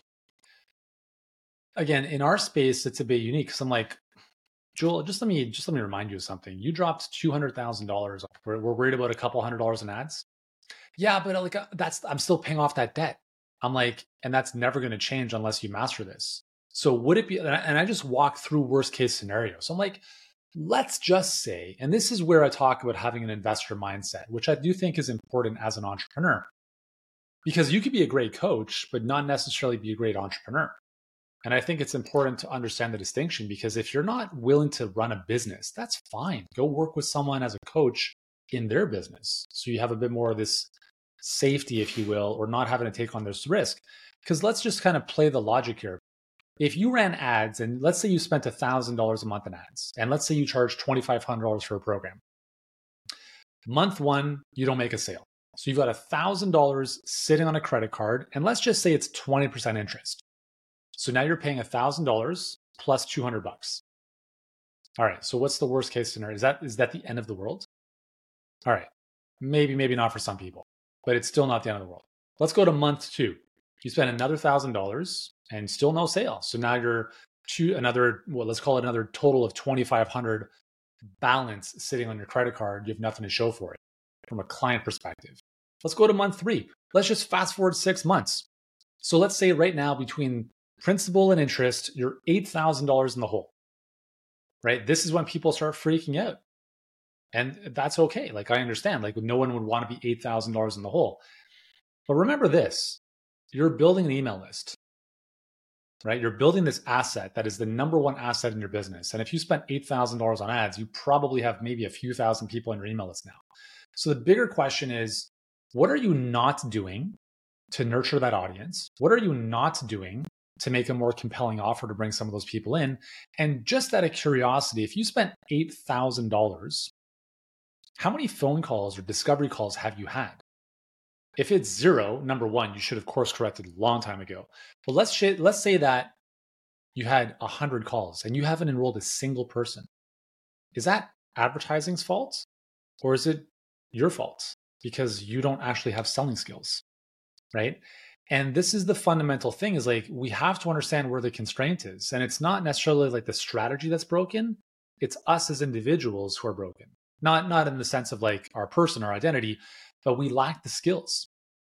again, in our space, it's a bit unique. Cause I'm like, Joel, just let me, just let me remind you of something. You dropped two hundred thousand dollars. We're, we're worried about a couple hundred dollars in ads. Yeah, but like that's, I'm still paying off that debt. I'm like, and that's never going to change unless you master this. So would it be, and I, and I just walk through worst case scenarios. So I'm like, let's just say, and this is where I talk about having an investor mindset, which I do think is important as an entrepreneur, because you could be a great coach, but not necessarily be a great entrepreneur. And I think it's important to understand the distinction, because if you're not willing to run a business, that's fine. Go work with someone as a coach in their business. So you have a bit more of this safety, if you will, or not having to take on this risk. Because let's just kind of play the logic here. If you ran ads and let's say you spent one thousand dollars a month in ads, and let's say you charge twenty-five hundred dollars for a program. Month one, you don't make a sale. So you've got one thousand dollars sitting on a credit card, and let's just say it's twenty percent interest. So now you're paying one thousand dollars plus two hundred bucks. All right, so what's the worst case scenario? Is that is that the end of the world? All right, maybe, maybe not for some people, but it's still not the end of the world. Let's go to month two. You spend another one thousand dollars and still no sale. So now you're to another, well, let's call it another total of twenty-five hundred dollars balance sitting on your credit card. You have nothing to show for it from a client perspective. Let's go to month three. Let's just fast forward six months. So let's say right now between principal and interest, you're eight thousand dollars in the hole, right? This is when people start freaking out. And that's okay. Like, I understand, like no one would want to be eight thousand dollars in the hole. But remember this, you're building an email list, right? You're building this asset that is the number one asset in your business. And if you spent eight thousand dollars on ads, you probably have maybe a few thousand people on your email list now. So the bigger question is, what are you not doing to nurture that audience? What are you not doing to make a more compelling offer to bring some of those people in? And just out of curiosity, if you spent eight thousand dollars, how many phone calls or discovery calls have you had? If it's zero, number one, you should have course corrected a long time ago. But let's sh- let's say that you had one hundred calls and you haven't enrolled a single person. Is that advertising's fault? Or is it your fault because you don't actually have selling skills, right? And this is the fundamental thing, is like, we have to understand where the constraint is. And it's not necessarily like the strategy that's broken. It's us as individuals who are broken. Not, not in the sense of like our person, our identity, but we lack the skills.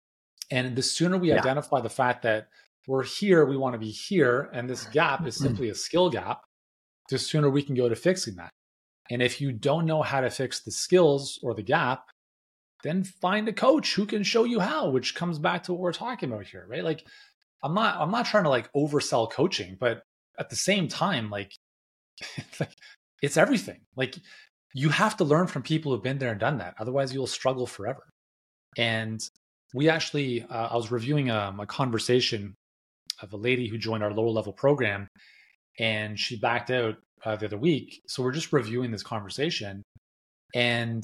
And the sooner we yeah. identify the fact that we're here, we want to be here, and this gap is simply a skill gap, the sooner we can go to fixing that. And if you don't know how to fix the skills or the gap, then find a coach who can show you how, which comes back to what we're talking about here, right? Like, I'm not, I'm not trying to like oversell coaching, but at the same time, like, like it's everything. Like, you have to learn from people who've been there and done that. Otherwise, you'll struggle forever. And we actually, uh, I was reviewing um, a conversation of a lady who joined our lower level program, and she backed out uh, the other week. So we're just reviewing this conversation, and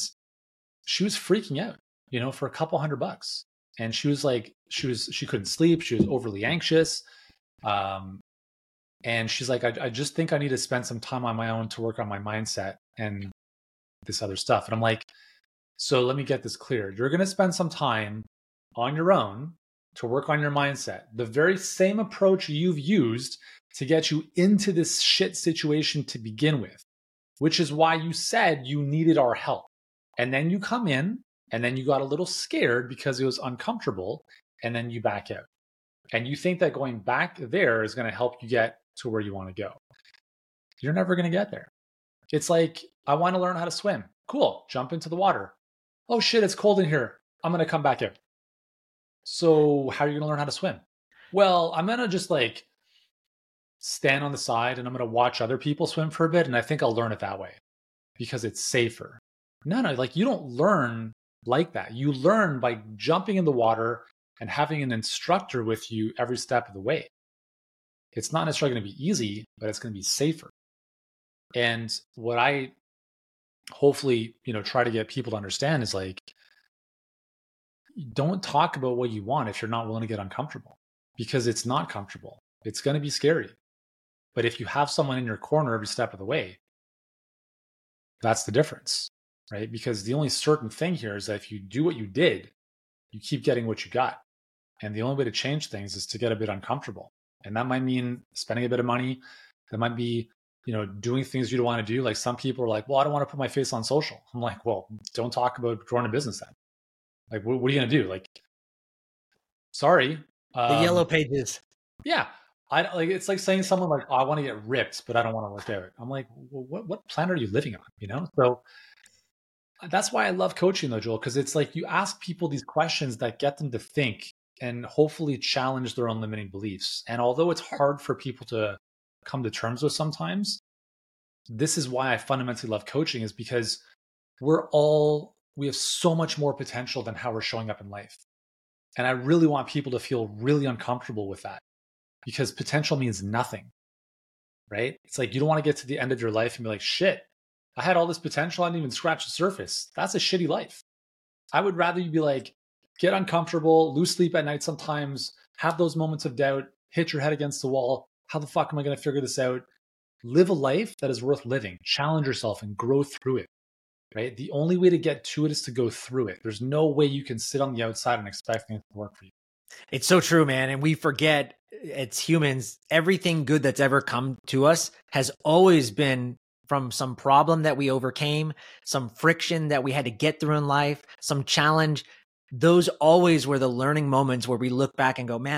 she was freaking out, you know, for a couple hundred bucks. And she was like, she was, she couldn't sleep. She was overly anxious. Um, and she's like, I, I just think I need to spend some time on my own to work on my mindset and this other stuff. And I'm like, so let me get this clear. You're going to spend some time on your own to work on your mindset. The very same approach you've used to get you into this shit situation to begin with, which is why you said you needed our help. And then you come in and then you got a little scared because it was uncomfortable, and then you back out. And you think that going back there is going to help you get to where you want to go. You're never going to get there. It's like, I want to learn how to swim. Cool. Jump into the water. Oh shit, it's cold in here. I'm going to come back out. So how are you going to learn how to swim? Well, I'm going to just like stand on the side and I'm going to watch other people swim for a bit. And I think I'll learn it that way because it's safer. No, no, like you don't learn like that. You learn by jumping in the water and having an instructor with you every step of the way. It's not necessarily going to be easy, but it's going to be safer. And what I hopefully, you know, try to get people to understand is like, don't talk about what you want if you're not willing to get uncomfortable, because it's not comfortable. It's going to be scary. But if you have someone in your corner every step of the way, that's the difference, right? Because the only certain thing here is that if you do what you did, you keep getting what you got. And the only way to change things is to get a bit uncomfortable. And that might mean spending a bit of money. That might be, you know, doing things you don't want to do. Like some people are like, well, I don't want to put my face on social. I'm like, well, don't talk about growing a business then. Like, what, what are you going to do? Like, sorry. Um, the yellow pages. Yeah. I like, it's like saying someone like, oh, I want to get ripped, but I don't want to work out. I'm like, well, what, what planet are you living on? You know? So that's why I love coaching though, Joel, because it's like you ask people these questions that get them to think and hopefully challenge their own limiting beliefs. And although it's hard for people to come to terms with sometimes, this is why I fundamentally love coaching, is because we're all, we have so much more potential than how we're showing up in life. And I really want people to feel really uncomfortable with that, because potential means nothing, right? It's like, you don't want to get to the end of your life and be like, shit, I had all this potential. I didn't even scratch the surface. That's a shitty life. I would rather you be like, get uncomfortable, lose sleep at night sometimes, have those moments of doubt, hit your head against the wall. How the fuck am I going to figure this out? Live a life that is worth living. Challenge yourself and grow through it, right? The only way to get to it is to go through it. There's no way you can sit on the outside and expect things to work for you. It's so true, man. And we forget, as humans, everything good that's ever come to us has always been from some problem that we overcame, some friction that we had to get through in life, some challenge. Those always were the learning moments where we look back and go, man,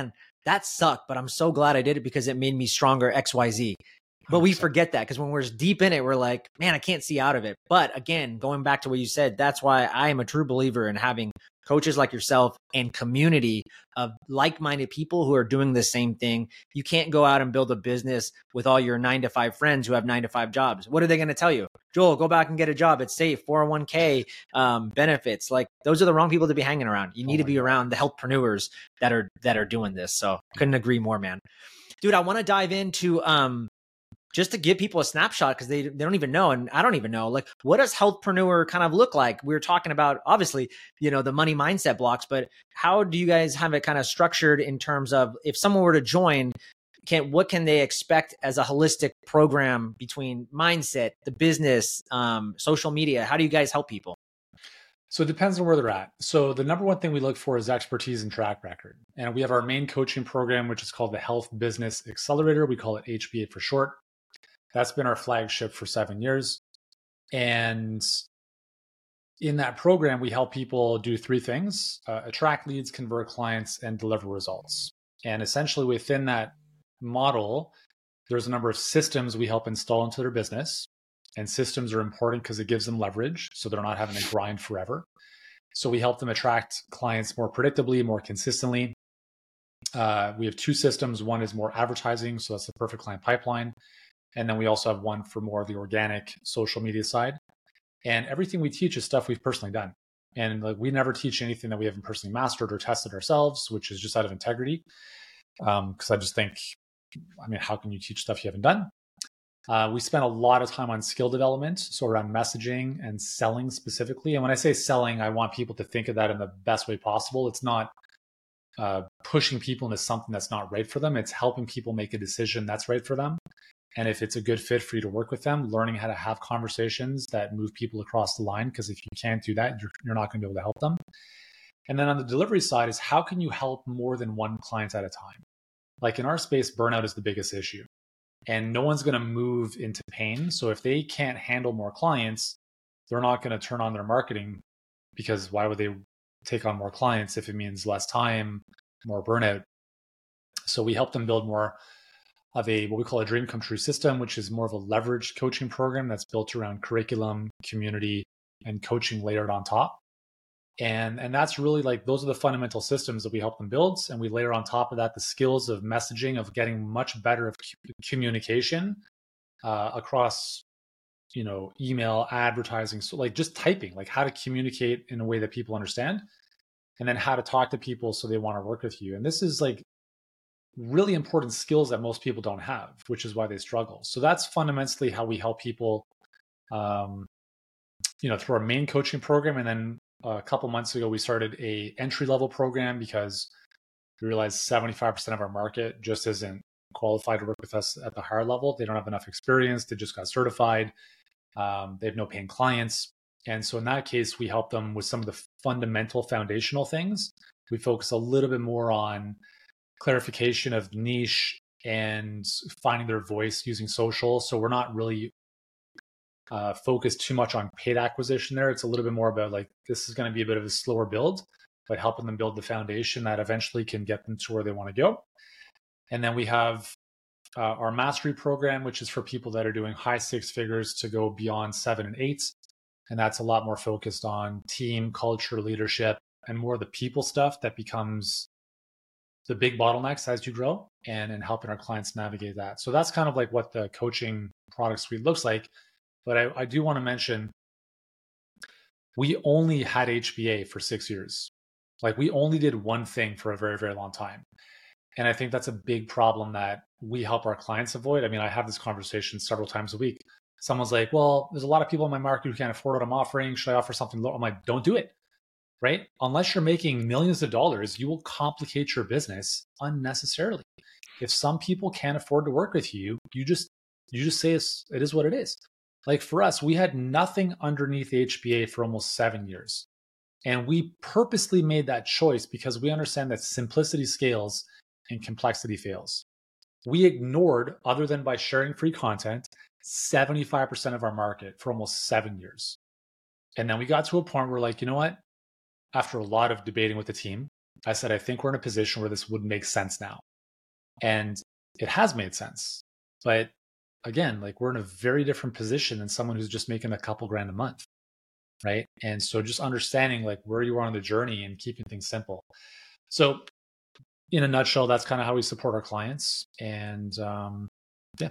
that sucked, but I'm so glad I did it because it made me stronger X Y Z. But we forget that because when we're deep in it, we're like, man, I can't see out of it. But again, going back to what you said, that's why I am a true believer in having coaches like yourself and community of like-minded people who are doing the same thing. You can't go out and build a business with all your nine to five friends who have nine to five jobs. What are they going to tell you? Joel, go back and get a job. It's safe, four oh one k, um, benefits. Like those are the wrong people to be hanging around. You need oh to be God. around the healthpreneurs that are, that are doing this. So couldn't agree more, man. Dude, I want to dive into, um, just to give people a snapshot because they, they don't even know. And I don't even know, like, what does healthpreneur kind of look like? We were talking about, obviously, you know, the money mindset blocks, but how do you guys have it kind of structured in terms of if someone were to join, can, what can they expect as a holistic program between mindset, the business, um, social media? How do you guys help people? So it depends on where they're at. So the number one thing we look for is expertise and track record. And we have our main coaching program, which is called the Health Business Accelerator. We call it H B A for short. That's been our flagship for seven years. And in that program, we help people do three things: uh, attract leads, convert clients, and deliver results. And essentially within that model, there's a number of systems we help install into their business. And systems are important because it gives them leverage, so they're not having to grind forever. So we help them attract clients more predictably, more consistently. Uh, we have two systems. One is more advertising, so that's the perfect client pipeline. And then we also have one for more of the organic social media side. And everything we teach is stuff we've personally done. And like we never teach anything that we haven't personally mastered or tested ourselves, which is just out of integrity. Um, because I just think, I mean, how can you teach stuff you haven't done? Uh, we spend a lot of time on skill development, so around messaging and selling specifically. And when I say selling, I want people to think of that in the best way possible. It's not uh, pushing people into something that's not right for them. It's helping people make a decision that's right for them. And if it's a good fit for you to work with them, learning how to have conversations that move people across the line, because if you can't do that, you're, you're not going to be able to help them. And then on the delivery side is how can you help more than one client at a time? Like in our space, burnout is the biggest issue. And no one's going to move into pain. So if they can't handle more clients, they're not going to turn on their marketing, because why would they take on more clients if it means less time, more burnout? So we help them build more of a what we call a dream come true system, which is more of a leveraged coaching program that's built around curriculum, community, and coaching layered on top. And, and that's really like, those are the fundamental systems that we help them build. And we layer on top of that the skills of messaging, of getting much better of communication uh, across, you know, email, advertising. So like just typing, like how to communicate in a way that people understand, and then how to talk to people so they want to work with you. And this is like really important skills that most people don't have, which is why they struggle. So that's fundamentally how we help people, um, you know, through our main coaching program. And then a couple months ago, we started a entry level program because we realized seventy-five percent of our market just isn't qualified to work with us at the higher level. They don't have enough experience. They just got certified. Um, they have no paying clients. And so in that case, we help them with some of the fundamental foundational things. We focus a little bit more on clarification of niche and finding their voice using social. So we're not really uh, focused too much on paid acquisition there. It's a little bit more about like, this is going to be a bit of a slower build, but helping them build the foundation that eventually can get them to where they want to go. And then we have uh, our mastery program, which is for people that are doing high six figures to go beyond seven and eight. And that's a lot more focused on team, culture, leadership, and more of the people stuff that becomes the big bottlenecks as you grow, and, and helping our clients navigate that. So that's kind of like what the coaching product suite looks like. But I, I do want to mention, we only had H B A for six years. Like we only did one thing for a very, very long time. And I think that's a big problem that we help our clients avoid. I mean, I have this conversation several times a week. Someone's like, well, there's a lot of people in my market who can't afford what I'm offering. Should I offer something low? I'm like, don't do it. Right? Unless you're making millions of dollars, you will complicate your business unnecessarily. If some people can't afford to work with you, you just you just say it's, it is what it is. Like for us, we had nothing underneath H B A for almost seven years. And we purposely made that choice because we understand that simplicity scales and complexity fails. We ignored, other than by sharing free content, seventy-five percent of our market for almost seven years. And then we got to a point where like, you know what? After a lot of debating with the team, I said, I think we're in a position where this would make sense now. And it has made sense. But again, like we're in a very different position than someone who's just making a couple grand a month. Right. And so just understanding like where you are on the journey and keeping things simple. So in a nutshell, that's kind of how we support our clients. And um, yeah.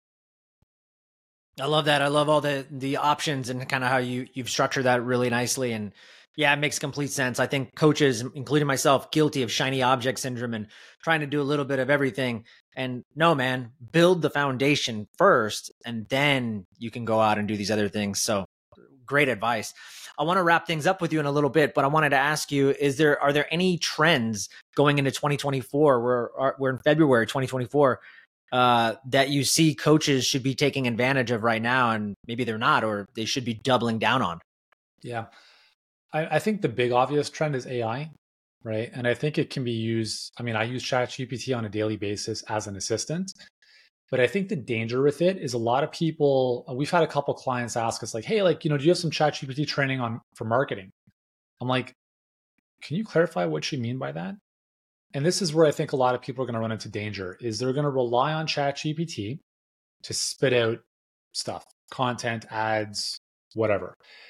I love that. I love all the the options and kind of how you you've structured that really nicely. And yeah, it makes complete sense. I think coaches, including myself, guilty of shiny object syndrome and trying to do a little bit of everything. And no, man, build the foundation first, and then you can go out and do these other things. So great advice. I want to wrap things up with you in a little bit, but I wanted to ask you, is there, are there any trends going into twenty twenty-four? We're, we're in February twenty twenty-four, uh, that you see coaches should be taking advantage of right now, and maybe they're not, or they should be doubling down on? Yeah. I, I think the big obvious trend is A I, right? And I think it can be used. I mean, I use ChatGPT on a daily basis as an assistant. But I think the danger with it is a lot of people, we've had a couple clients ask us like, hey, like, you know, do you have some ChatGPT training on for marketing? I'm like, can you clarify what you mean by that? And this is where I think a lot of people are going to run into danger, is they're going to rely on ChatGPT to spit out stuff, content, ads, whatever.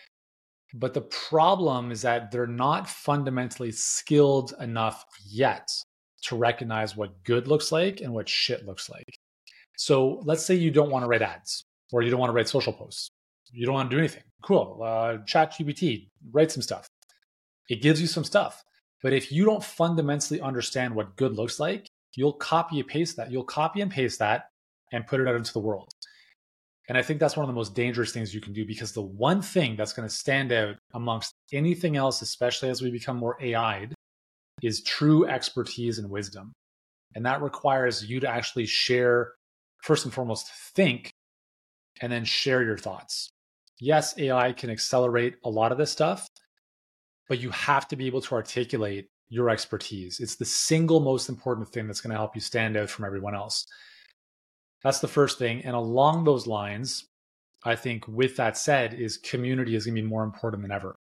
But the problem is that they're not fundamentally skilled enough yet to recognize what good looks like and what shit looks like. So let's say you don't want to write ads, or you don't want to write social posts. You don't want to do anything. Cool. Uh, ChatGPT, write some stuff. It gives you some stuff. But if you don't fundamentally understand what good looks like, you'll copy and paste that. You'll copy and paste that and put it out into the world. And I think that's one of the most dangerous things you can do, because the one thing that's going to stand out amongst anything else, especially as we become more A I'd, is true expertise and wisdom. And that requires you to actually share, first and foremost, think, and then share your thoughts. Yes, A I can accelerate a lot of this stuff, but you have to be able to articulate your expertise. It's the single most important thing that's going to help you stand out from everyone else. That's the first thing. And along those lines, I think with that said, is community is going to be more important than ever.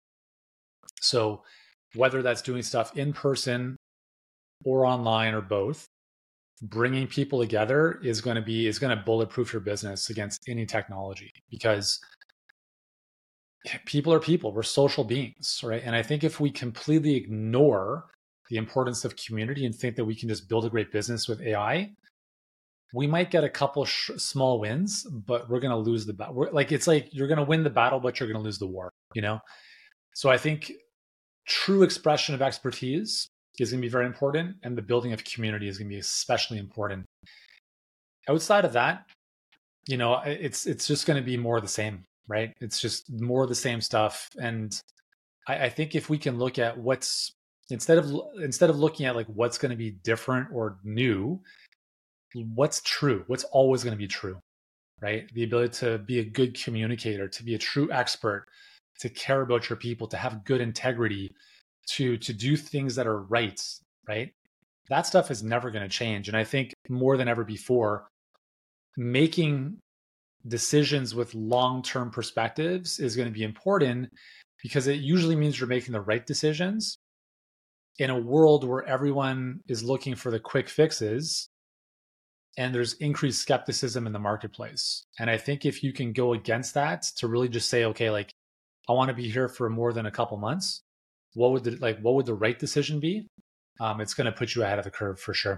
So whether that's doing stuff in person or online or both, bringing people together is going to be is going to bulletproof your business against any technology, because people are people. We're social beings, right? And I think if we completely ignore the importance of community and think that we can just build a great business with A I, we might get a couple sh- small wins, but we're going to lose the battle. Like, it's like you're going to win the battle, but you're going to lose the war, you know? So I think true expression of expertise is going to be very important, and the building of community is going to be especially important. Outside of that, you know, it's it's just going to be more of the same, right? It's just more of the same stuff. And I, I think if we can look at what's instead of instead of looking at like what's going to be different or new, what's true, what's always going to be true, right? The ability to be a good communicator, to be a true expert, to care about your people, to have good integrity, to to do things that are right, right? That stuff is never going to change. And I think more than ever before, making decisions with long-term perspectives is going to be important, because it usually means you're making the right decisions in a world where everyone is looking for the quick fixes and there's increased skepticism in the marketplace. And I think if you can go against that to really just say, okay, like, I want to be here for more than a couple months, what would the like what would the right decision be? Um, it's going to put you ahead of the curve for sure.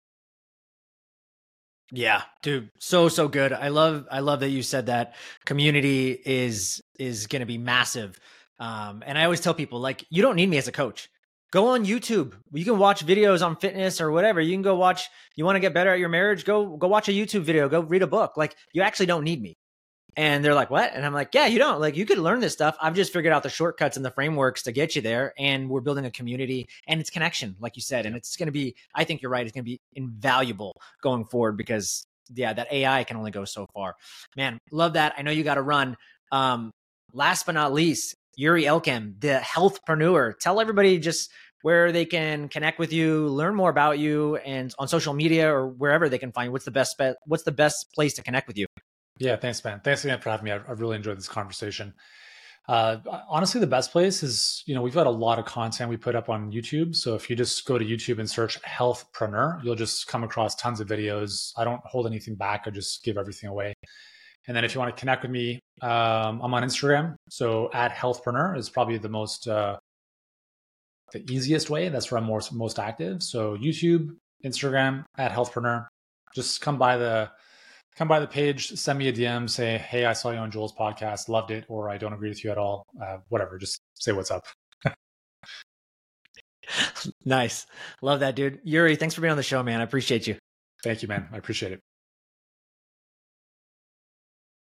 Yeah, dude, so so good. I love I love that you said that community is is going to be massive. Um, and I always tell people, like, you don't need me as a coach. Go on YouTube. You can watch videos on fitness or whatever. You can go watch. You want to get better at your marriage? Go go watch a YouTube video. Go read a book. Like, you actually don't need me. And they're like, what? And I'm like, yeah, you don't. Like, you could learn this stuff. I've just figured out the shortcuts and the frameworks to get you there. And we're building a community, and it's connection, like you said. And it's going to be, I think you're right, it's going to be invaluable going forward, because, yeah, that A I can only go so far. Man, love that. I know you got to run. Um, last but not least, Yuri Elkem, the healthpreneur. Tell everybody just where they can connect with you, learn more about you, and on social media or wherever they can find you. What's the best, be- what's the best place to connect with you? Yeah, thanks, man. Thanks again for having me. I've, I've really enjoyed this conversation. Uh, honestly, the best place is, you know, we've got a lot of content we put up on YouTube. So if you just go to YouTube and search Healthpreneur, you'll just come across tons of videos. I don't hold anything back. I just give everything away. And then if you want to connect with me, um, I'm on Instagram. So at Healthpreneur is probably the most, uh, the easiest way. That's where I'm most, most active. So YouTube, Instagram, at Healthpreneur. Just come by the come by the page, send me a D M, say, hey, I saw you on Joel's podcast, loved it, or I don't agree with you at all. Uh, whatever, just say what's up. Nice. Love that, dude. Yuri, thanks for being on the show, man. I appreciate you. Thank you, man. I appreciate it.